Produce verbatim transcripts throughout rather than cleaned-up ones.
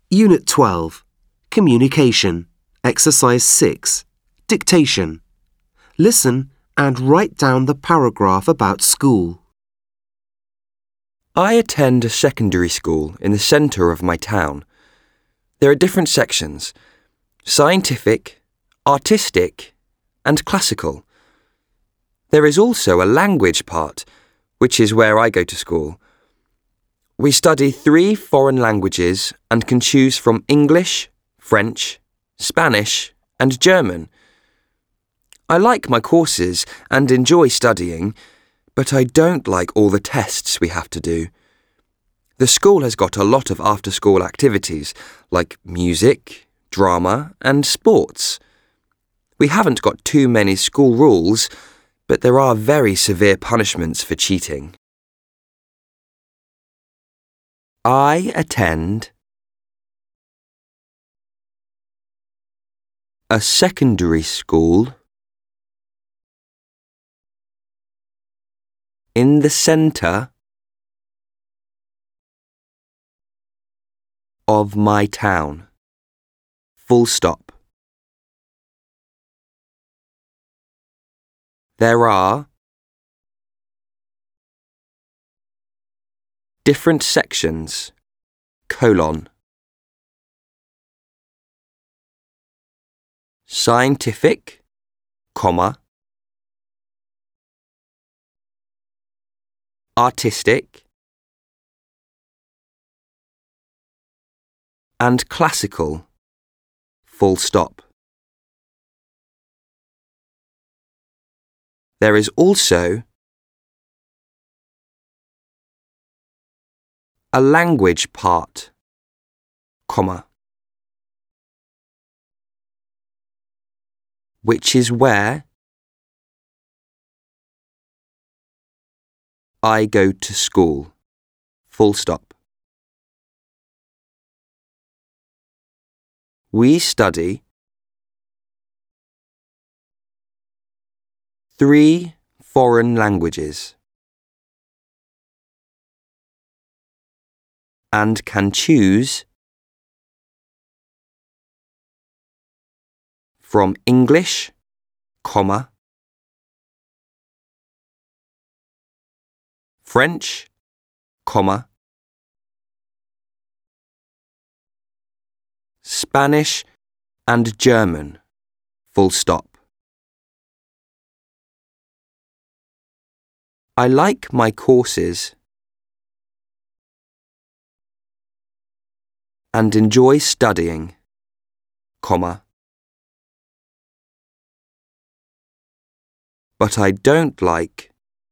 Unit twelve. Communication. Exercise six. Dictation. Listen and write down the paragraph about school. I attend a secondary school in the centre of my town. There are different sections: scientific, artistic, and classical. There is also a language part, which is where I go to school. We study three foreign languages and can choose from English, French, Spanish, and German. I like my courses and enjoy studying, but I don't like all the tests we have to do. The school has got a lot of after-school activities, like music, drama, and sports. We haven't got too many school rules, but there are very severe punishments for cheating. I attend a secondary school in the centre of my town. Full stop. There are different sections, colon. Scientific, comma. Artistic, and classical, full stop. There is also a language part, comma, which is where I go to school, full stop. We study three foreign languages and can choose from English, comma, French, comma, Spanish and German, full stop. I like my courses and enjoy studying, comma, but I don't like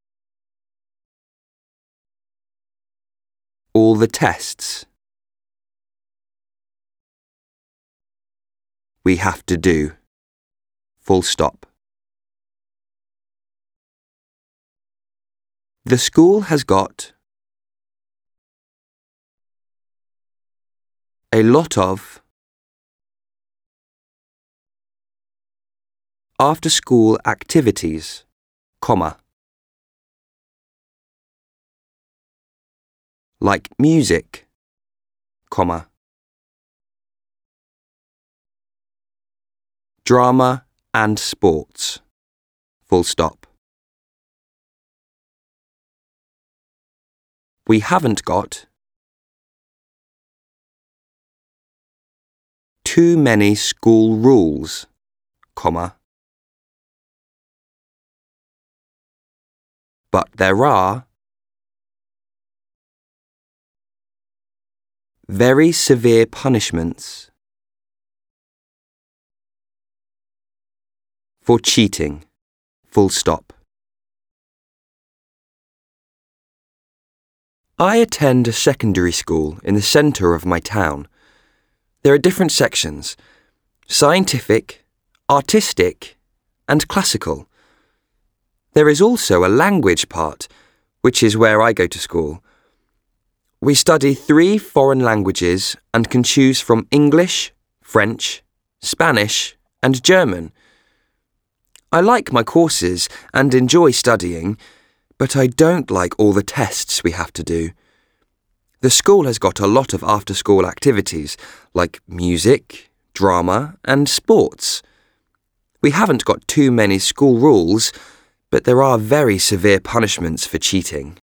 all the tests we have to do, full stop. The school has got a lot of after-school activities, comma, like music, comma, drama and sports, full stop. We haven't got too many school rules, comma, but there are very severe punishments for cheating, full stop. I attend a secondary school in the centre of my town. There are different sections: scientific, artistic, and classical. There is also a language part, which is where I go to school. We study three foreign languages and can choose from English, French, Spanish, and German. I like my courses and enjoy studying, but I don't like all the tests we have to do. The school has got a lot of after-school activities, like music, drama and sports. We haven't got too many school rules, but there are very severe punishments for cheating.